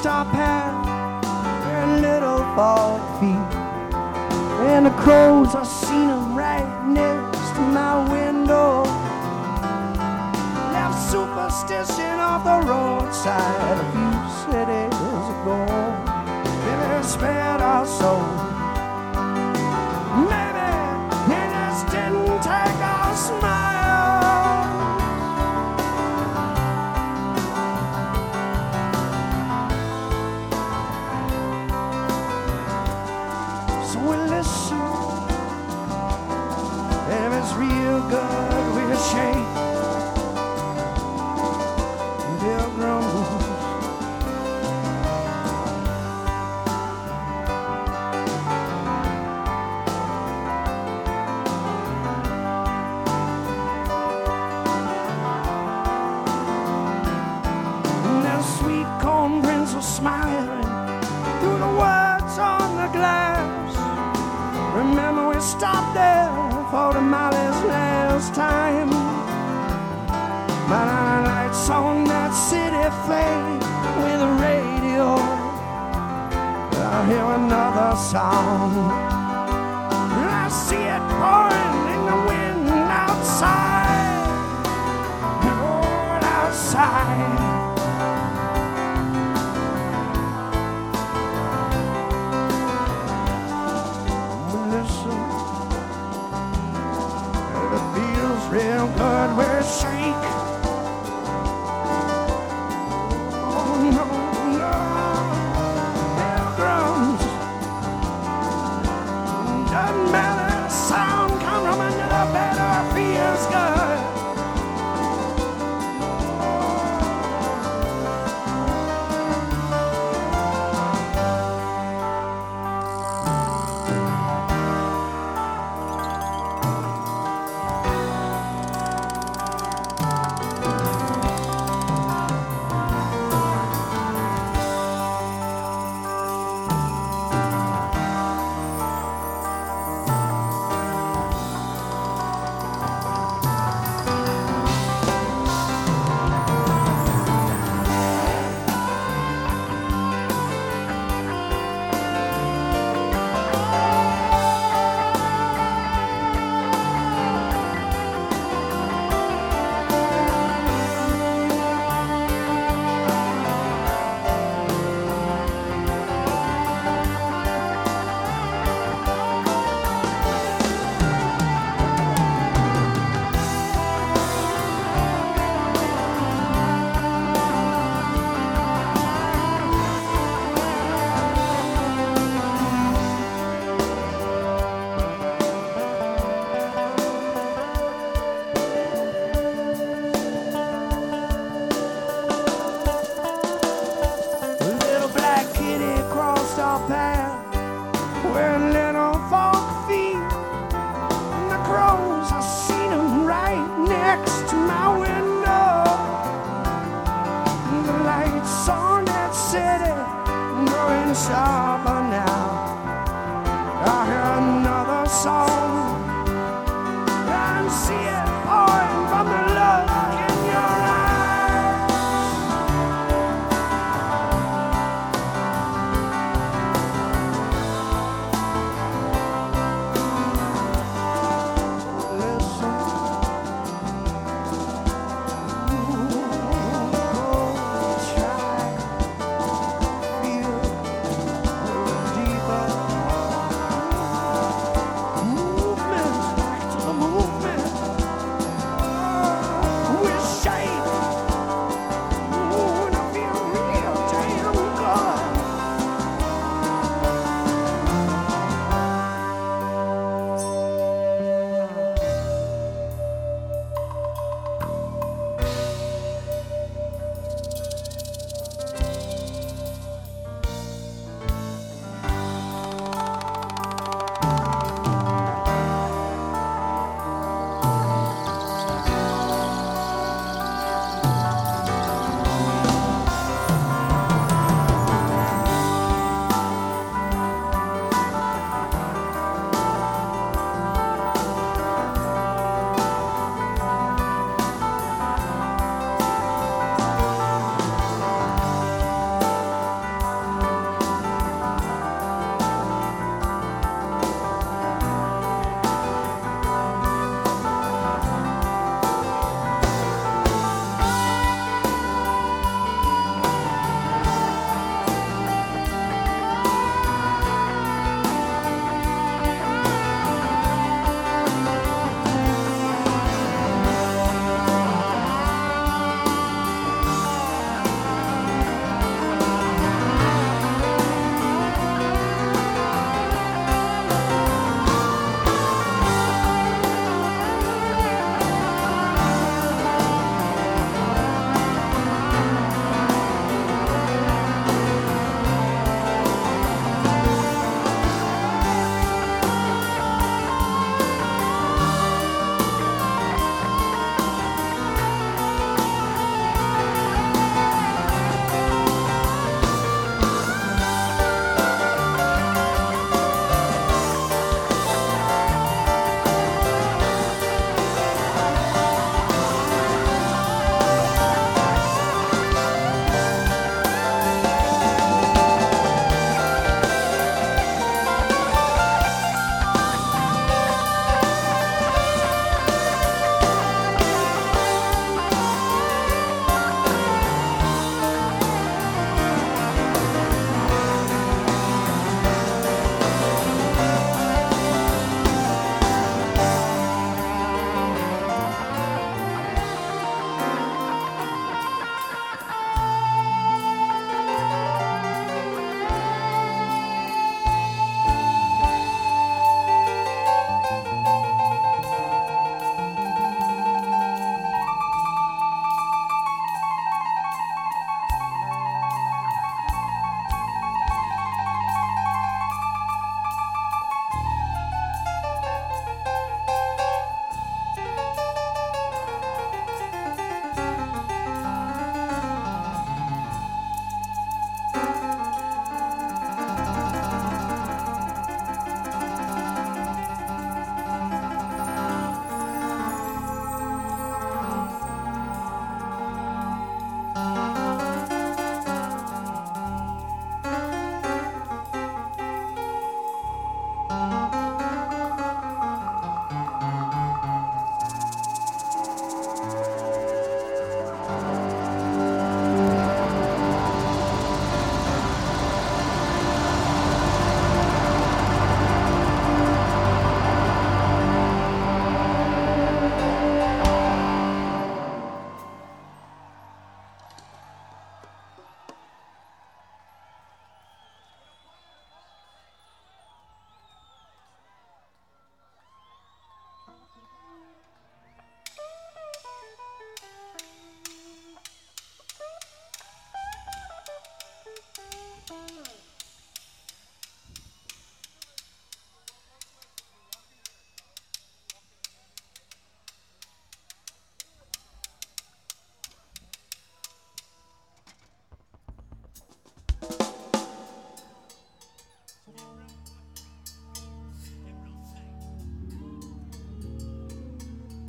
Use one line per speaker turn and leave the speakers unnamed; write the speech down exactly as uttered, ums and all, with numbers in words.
stop hat and little forward feet. And the crows, I seen them right next to my window. Left superstition off the roadside a few cities ago. Maybe spared our soul. Maybe it just didn't take our smile. So we listen. If it's real good, we'll shake. Pilgrims. And the sweet corn prince was smiling through the words on the glass. Remember we stopped there for the Molly's last time. But our lights on that city fade with the radio. I hear another song. I see it pouring in the wind outside. Oh, outside.